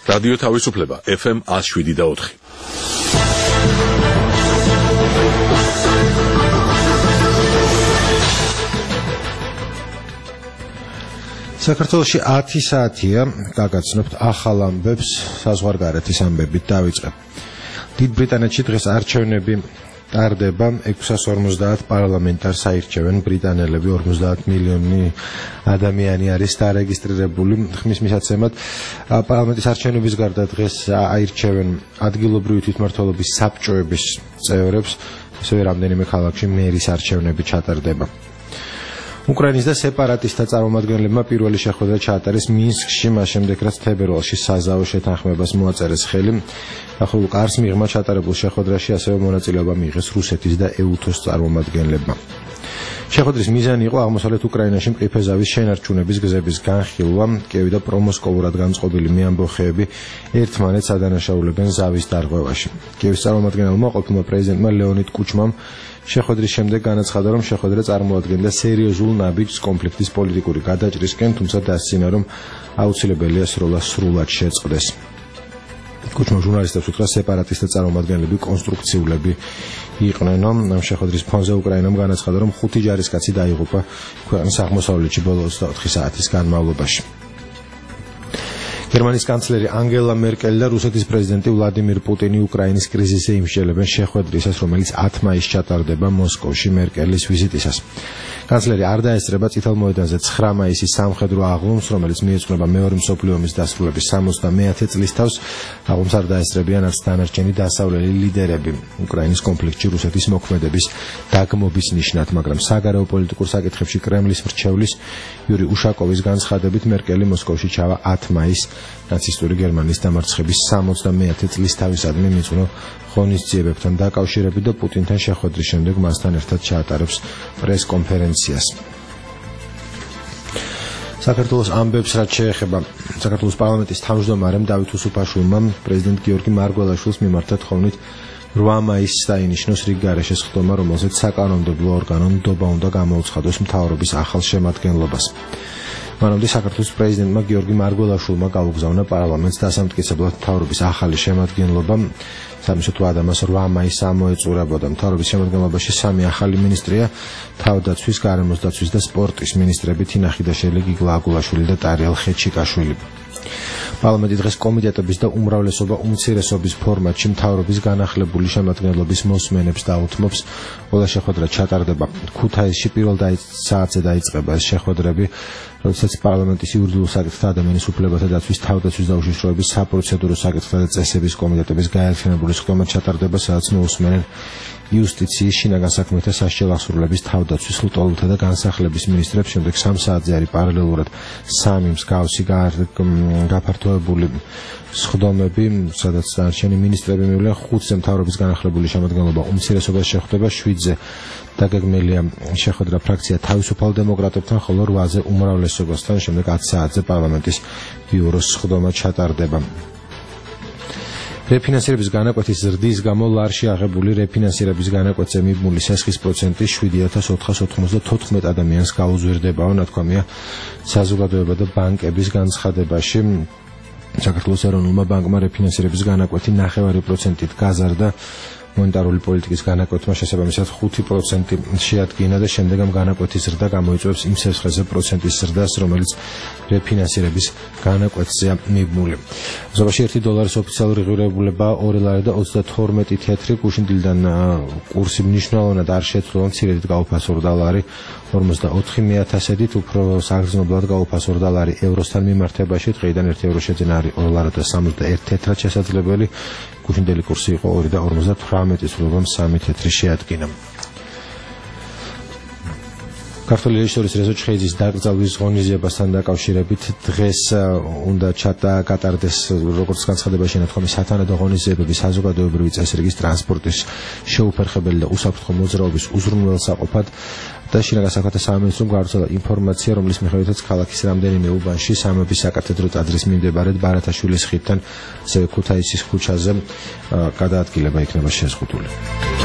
რადიო თავისუფლება FM 107.4. საქართველოში 10 საათია გაგაცნობთ ახალ ამბებს საზღვარგარეთის ამბებით დავიწყებ. დიდ ბრიტანეთში დღეს არჩევნები ტარდება 650 პარლამენტარს აირჩევენ ბრიტანელები 50 მილიონი ადამიანი არის დარეგისტრირებული ხმის მისაცემად პარლამენტის არჩევნების გარდა დღეს აირჩევენ ადგილობრივი თვითმმართველობის საბჭოების წევრებს ასევე რამდენიმე ქალაქში მერის არჩევნები ჩატარდება. უკრაინის და სეპარატისტთა წარმომადგენლებმა პირველი შეხვედრა ჩაატარეს მინსკში, მას შემდეგ რაც თებერვალში საზავო შეთანხმებას მოაწერეს ხელი. ახალ კარს მიღმა ჩატარებულ შეხვედრაში ასევე მონაწილეობა მიიღეს რუსეთის და ეუთოს წარმომადგენლებმა. შეხვედრის მიზანი იყო აღმოსავლეთ უკრაინაში მყიფე ზავის შენარჩუნების გზების განხილვა, კიევი და პრომოსკოვურად განწყობილი მეამბოხეები ერთმანეთს ადანაშაულებენ ზავის დარღვევაში. კიევის წარმომადგენელმა ყოფილმა პრეზიდენტმა ლეონიდ კუჩმამ შეხვედრის შემდეგ განაცხადა, რომ შეხვედრა წარმოადგენდა სერიოზულ ნაბიჯს კონფლიქტის პოლიტიკური გადაჭრისკენ, თუმცა დასცინა, რომ აუცილებელია სროლა სრულად შეწყდეს. კუჩმა ჟურნალისტებს უთხრა, სეპარატისტთა წარმომადგენლები კონსტრუქციულები იყვნენ, ამ შეხვედრის ფონზე უკრაინამ განაცხადა, რომ 5 ჯარისკაცი დაიღუპა ქვეყნის აღმოსავლეთში ბოლო 24 საათის განმავლობაში. გერმანიის კანცლერი ანგელა მერკელი და რუსეთის პრეზიდენტი ვლადიმირ პუტინი უკრაინის კრიზისზე იმსჯელებენ შეხვედრისას, რომელიც 10 მაისს ჩატარდება მოსკოვში მერკელის ვიზიტისას. კანცლერი არ დაესწრება წითელ მოედანზე 9 მაისის სამხედრო აღლუმს, რომელიც მიეძღვნება მეორე მსოფლიო ომის დასრულების 71 წლის თავს. აღლუმს არ დაესწრებიან არც დანარჩენი დასავლელი ლიდერები უკრაინის კონფლიქტში რუსეთის მოქმედების დაგმობის ნიშნად, მაგრამ საგარეო პოლიტიკურ საკითხებში კრემლის მრჩევლის იური უშაკოვის განცხადებით მერკელი მოსკოვში ჩავა 10 მაისს ნაცისტური გერმანიის დამარცხების 71 წლის თავისადმი მიწვევ ღონისძიებებთან დაკავშირებით და პუტინთან შეხვედრის შემდეგ მასთან ერთად ჩაატარებს პრეს-კონფერენციას. საქართველოს ამბებს რაც შეეხება საქართველოს პარლამენტის თავმჯდომარემ დავით უსუფაშვილმა პრეზიდენტ გიორგი მარგველაშვილს მიმართა თხოვნით 8 მაისს დაინიშნოს რიგ გარეშე სხდომა, რომელზეც საკანონმდებლო ორგანომ ნდობა უნდა გამოუცხადოს მთავრობის ახალ შემადგენლობას. მანამდე საქართველოს პრეზიდენტმა გიორგი მარგველაშვილმა გაუგზავნა პარლამენტს დასამტკიცებლად მთავრობის ახალი შემადგენლობა. სამისო თუ ადამიანს 8 მაისს ამოეწურებოდა. მთავრობის შემადგენლობაში 3 ახალი მინისტრია: თავდაცვის, გარემოს დაცვის და სპორტის მინისტრები თინა ხიდაშელი, გიგლა აგულაშვილი და ტარიელ ხეჩიკაშვილი. პარლამენტი დღეს კომიტეტების და უმრავლესობა უმცირესობის ფორმატში მთავრობის განახლებული შემადგენლობის მოსმენებს დაუთმობს. ყველა შეხვედრა ჩატარდება ქუთაისში, პირველ საათზე დაიწყება ეს შეხვედრები, როდესაც პარლამენტის იურიდიულ საკითხთა ადამიანის უფლებათა დაცვის, თავდაცვის და უშიშროების საპროცედურო საკითხთა და წესების კომიტეტების გაერთიანებული სხდომა ჩატარდება, სადაც მოусმენენ იუსტიციის, შინაგან საქმეთა, სასჯელ აღსრულების, თავდაცვის, ლტოლვილთა და განსახლების მინისტრებს. შემდეგ 3 საათზე არის პარალელურად 3 მსგავსი გაფართოებული სხდომები, სადაც დანარჩენი მინისტრები მივლენ. 5-ზე მთავრობის განახლებული შემადგენლობა უმცირესობას შეხვდება, 7-ზე დაგეგმილია შეხვედრა ფრაქცია თავისუფალ დემოკრატებთან, ხოლო 8-ზე უმრავლესობასთან. შემდეგ 10 საათზე პარლამენტის ბიუროს სხდომა ჩატარდება. რეფინანსირების განაკვეთის ზრდის გამო ლარში აღებული რეფინანსირების განაკვეთზე მიბმული სესხის პროცენტი 7494 ადამიანს გაუზვირდებაო, ნათქვამია საზოგადოება და ბანკების განცხადებაში. საქართველოს ეროვნულმა ბანკმა რეფინანსირების განაკვეთი 9% გაზარდა. მონეტარული პოლიტიკის განაკვეთმა შესაბამისად 5% შეადგინა და შემდეგ ამ განაკვეთის ზრდა გამოიწვევს იმ სესხეზე პროცენტის ზრდას, რომელიც რეფინანსირების განაკვეთზეა მიბმული. ზოგადად $1 ოფიციალური ღირებულება 2 ლარი და 32 თეთრი გუშინდილიდან კურსი მნიშვნელოვნად არ შეცვლა, მცირედით გაუფასო $4, 44,000-ით უფრო საგრძნობლად გაუფასო $1 ევროსთან მიმართებაში, დღეიდან €1 შეძენა არის 2 ლარი და 61 თეთრად შესაძლებელი. გუშინდელი კურსი იყო 2 და 58-ის, რომ 3 თეთრი შეადგინა. ქართული რეჟისორის რეზო ჩხეიძის დაკრძალვის ღონისძიებასთან დაკავშირებით დღეს უნდა ჩატარდეს, როგორც განცხადება შენათქვამი, სათანადო ღონისძიებები საზოგადოებრივი წესრიგის, ტრანსპორტის შეუფერხებელი და უსაფრთხო მოძრაობის უზრუნველსაყოფად და შინაგან საქმეთა სამინისტრომ გავრცელა ინფორმაცია, რომლის მიხედვითაც ქალაქის რამდენიმე უბანში სამების საკათედრო ტაძრის მიმდებარედ ბარათაშვილის ხიდთან, ასევე ქუთაისის ქუჩაზე გადაადგილება იქნება შეზღუდული.